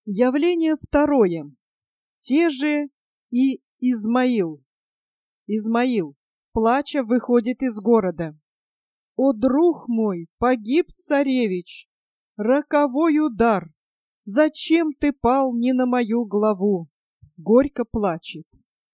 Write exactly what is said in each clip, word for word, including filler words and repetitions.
Явление второе. Те же и Измаил. Измаил, плача, выходит из города. «О, друг мой, погиб царевич! Роковой удар! Зачем ты пал не на мою главу?» Горько плачет.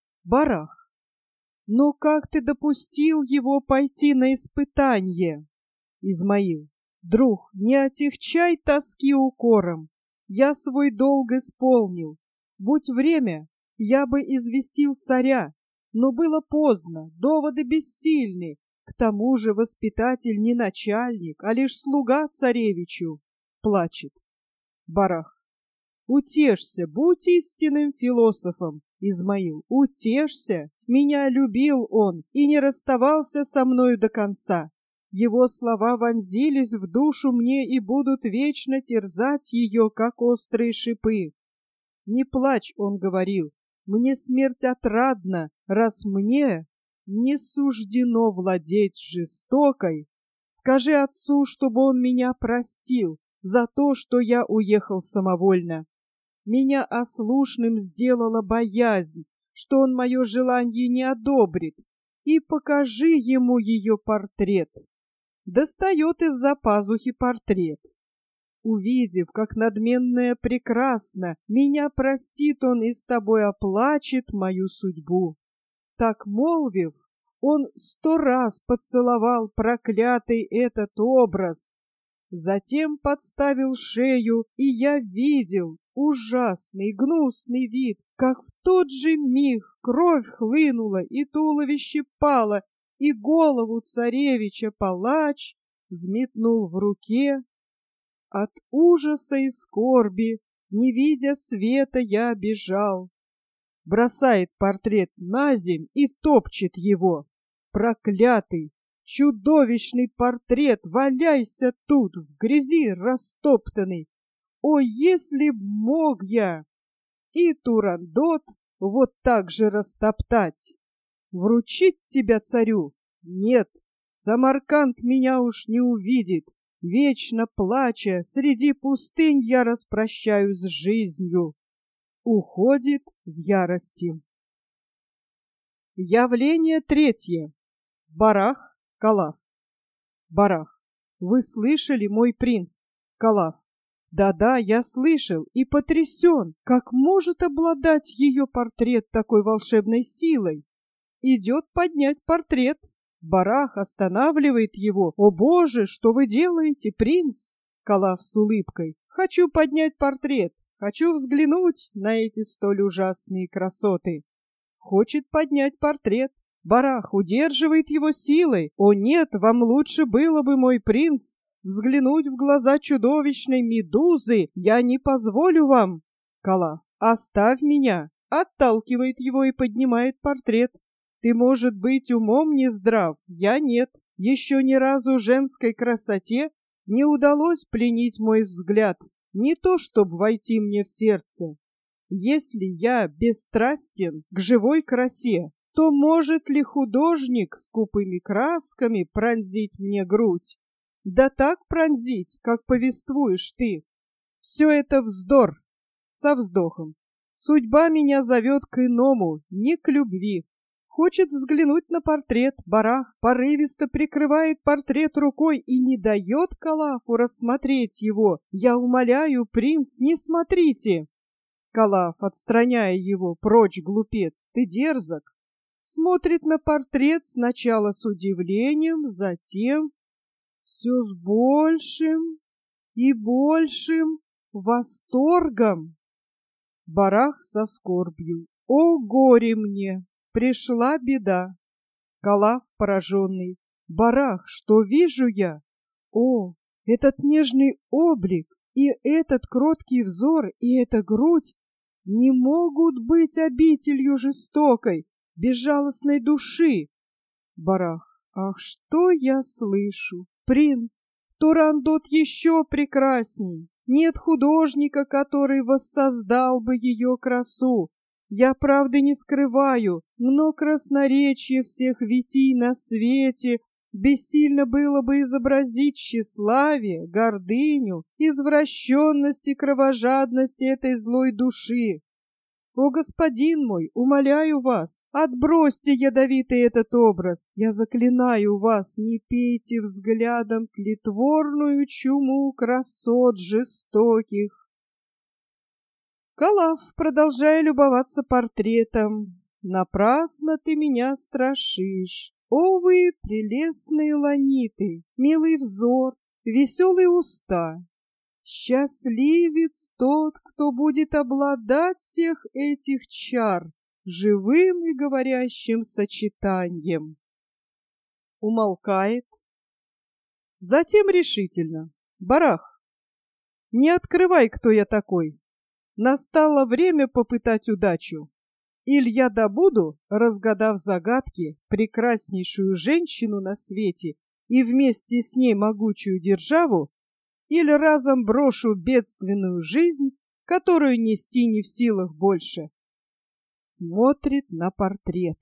Барах. «Но как ты допустил его пойти на испытание?» Измаил. «Друг, не отягчай тоски укором. Я свой долг исполнил. Будь время, я бы известил царя, но было поздно, доводы бессильны. К тому же воспитатель не начальник, а лишь слуга царевичу». Плачет. Барах. «Утешься, будь истинным философом, Измаил, утешься. Меня любил он и не расставался со мною до конца. Его слова вонзились в душу мне и будут вечно терзать ее, как острые шипы. Не плачь, он говорил, мне смерть отрадна, раз мне не суждено владеть жестокой. Скажи отцу, чтобы он меня простил за то, что я уехал самовольно. Меня ослушным сделала боязнь, что он мое желание не одобрит, и покажи ему ее портрет». Достает из-за пазухи портрет. Увидев, как надменная прекрасна, меня простит он и с тобой оплачет мою судьбу. Так молвив, он сто раз поцеловал проклятый этот образ. Затем подставил шею, и я видел ужасный гнусный вид, как в тот же миг кровь хлынула и туловище пало, и голову царевича палач взметнул в руке. От ужаса и скорби, не видя света, я бежал. Бросает портрет на земь и топчет его. Проклятый, чудовищный портрет, валяйся тут, в грязи растоптанный. О, если б мог я и Турандот вот так же растоптать! Вручить тебя царю? Нет, Самарканд меня уж не увидит. Вечно плача, среди пустынь я распрощаюсь с жизнью. Уходит в ярости. Явление третье. Барах, Калав. Барах. Вы слышали, мой принц? Калав. Да-да, я слышал и потрясен, как может обладать ее портрет такой волшебной силой. Идет поднять портрет. Барах останавливает его. «О, Боже, что вы делаете, принц?» Калав с улыбкой. «Хочу поднять портрет. Хочу взглянуть на эти столь ужасные красоты». Хочет поднять портрет. Барах удерживает его силой. «О, нет, вам лучше было бы, мой принц, взглянуть в глаза чудовищной медузы. Я не позволю вам». Калав. «Оставь меня». Отталкивает его и поднимает портрет. «Ты, может быть, умом не здрав, я нет. Еще ни разу женской красоте не удалось пленить мой взгляд, не то чтоб войти мне в сердце. Если я бесстрастен к живой красе, то может ли художник скупыми красками пронзить мне грудь? Да так пронзить, как повествуешь ты. Все это вздор». Со вздохом. «Судьба меня зовет к иному, не к любви». Хочет взглянуть на портрет. Барах порывисто прикрывает портрет рукой и не дает Калафу рассмотреть его. «Я умоляю, принц, не смотрите!» Калаф, отстраняя его: «Прочь, глупец, ты дерзок!» Смотрит на портрет сначала с удивлением, затем все с большим и большим восторгом. Барах со скорбью: «О, горе мне! Пришла беда». Калаф пораженный: «Барах, что вижу я? О, этот нежный облик, и этот кроткий взор, и эта грудь не могут быть обителью жестокой, безжалостной души». Барах: «Ах, что я слышу! Принц, Турандот еще прекрасней. Нет художника, который воссоздал бы ее красу. Я правды не скрываю, но красноречие всех витий на свете Бессильно было бы изобразить тщеславие, гордыню, извращенность и кровожадность этой злой души. О, господин мой, умоляю вас, отбросьте ядовитый этот образ. Я заклинаю вас, не пейте взглядом тлетворную чуму красот жестоких. Калаф, продолжая любоваться портретом: напрасно ты меня страшишь. О вы, прелестные ланиты, милый взор, веселые уста! Счастливец тот, кто будет обладать всех этих чар живым и говорящим сочетанием. Умолкает. Затем решительно: Барах, не открывай, кто я такой. Настало время попытать удачу. Иль я добуду, разгадав загадки, прекраснейшую женщину на свете и вместе с ней могучую державу, или разом брошу бедственную жизнь, которую нести не в силах больше. Смотрит на портрет.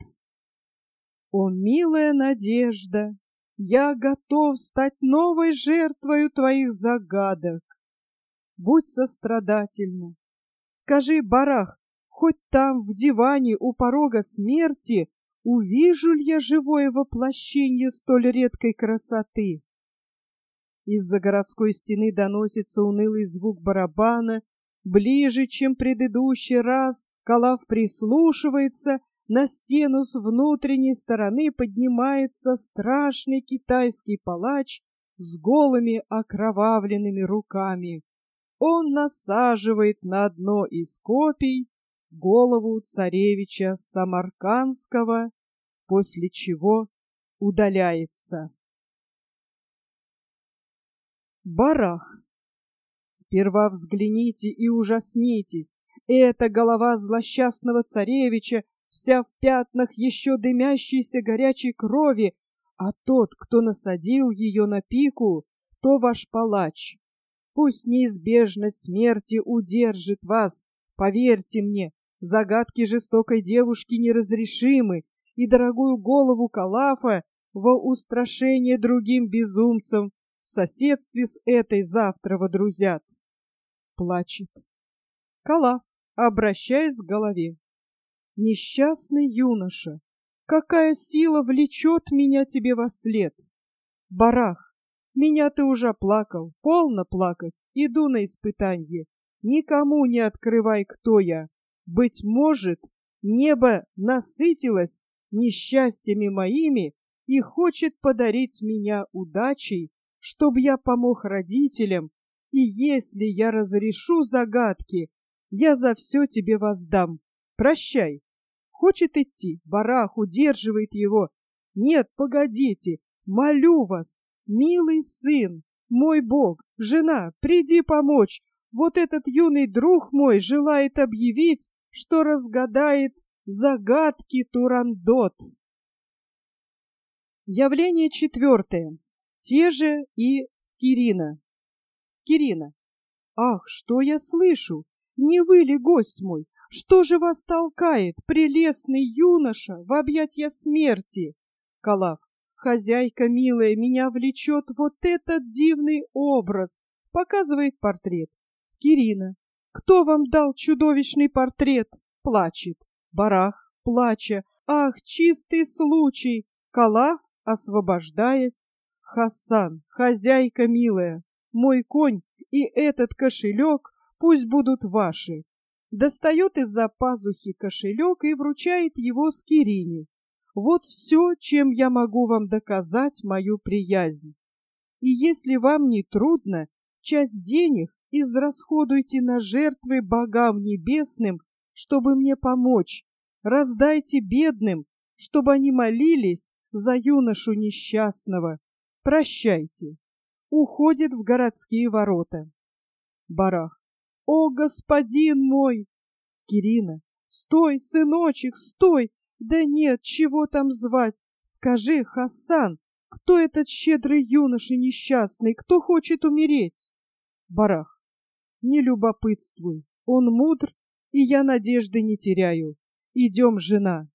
О, милая надежда, я готов стать новой жертвою твоих загадок. Будь сострадательна. Скажи, Барах, хоть там, в диване у порога смерти, увижу ли я живое воплощение столь редкой красоты? Из-за городской стены доносится унылый звук барабана. Ближе, чем предыдущий раз, Калаф прислушивается. На стену с внутренней стороны поднимается страшный китайский палач с голыми окровавленными руками. Он насаживает на одно из копий голову царевича Самаркандского, после чего удаляется. Барах. Сперва взгляните и ужаснитесь. Это голова злосчастного царевича, вся в пятнах еще дымящейся горячей крови, а тот, кто насадил ее на пику, то ваш палач. Пусть неизбежность смерти удержит вас. Поверьте мне, загадки жестокой девушки неразрешимы, и дорогую голову Калафа во устрашение другим безумцам в соседстве с этой завтра водрузят. Плачет. Калаф, обращаясь к голове. Несчастный юноша, какая сила влечет меня тебе вослед? Барах, меня ты уже плакал, полно плакать, иду на испытанье. Никому не открывай, кто я. Быть может, небо насытилось несчастьями моими и хочет подарить меня удачей, чтоб я помог родителям, и если я разрешу загадки, я за все тебе воздам. Прощай. Хочет идти, Барах удерживает его. Нет, погодите, молю вас, милый сын, мой Бог, жена, приди помочь. Вот этот юный друг мой желает объявить, что разгадает загадки Турандот. Явление четвертое. Те же и Скирина. Скирина. Ах, что я слышу? Не вы ли, гость мой? Что же вас толкает, прелестный юноша, в объятья смерти? Калаф. Хозяйка милая, меня влечет вот этот дивный образ. Показывает портрет. Скирина. Кто вам дал чудовищный портрет? Плачет. Барах, плача. Ах, чистый случай. Калаф, освобождаясь. Хасан, хозяйка милая, мой конь и этот кошелек пусть будут ваши. Достает из-за пазухи кошелек и вручает его Скирине. Вот все, чем я могу вам доказать мою приязнь. И если вам не трудно, часть денег израсходуйте на жертвы богам небесным, чтобы мне помочь. Раздайте бедным, чтобы они молились за юношу несчастного. Прощайте. Уходит в городские ворота. Барах. О, господин мой! Скирина. Стой, сыночек, стой! Да нет, чего там звать? Скажи, Хасан, кто этот щедрый юноша несчастный, кто хочет умереть? Барах. Не любопытствуй, он мудр, и я надежды не теряю. Идем, жена.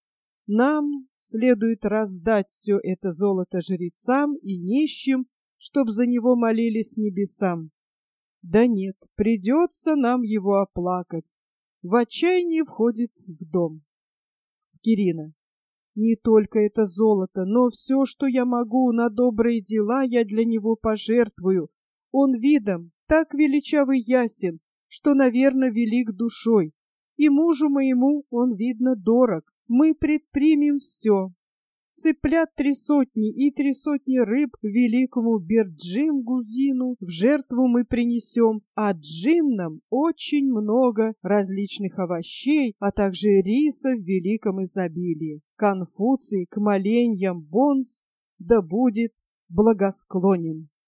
Нам следует раздать все это золото жрецам и нищим, чтоб за него молились небесам. Да нет, придется нам его оплакать. В отчаянии входит в дом. Скирина. Не только это золото, но все, что я могу на добрые дела, я для него пожертвую. Он видом так величавый ясен, что, наверное, велик душой. И мужу моему он, видно, дорог. Мы предпримем все. Цыплят три сотни и три сотни рыб великому Берджим-Гузину в жертву мы принесем, а джиннам очень много различных овощей, а также риса в великом изобилии. Конфуций к моленьям Бонс да будет благосклонен.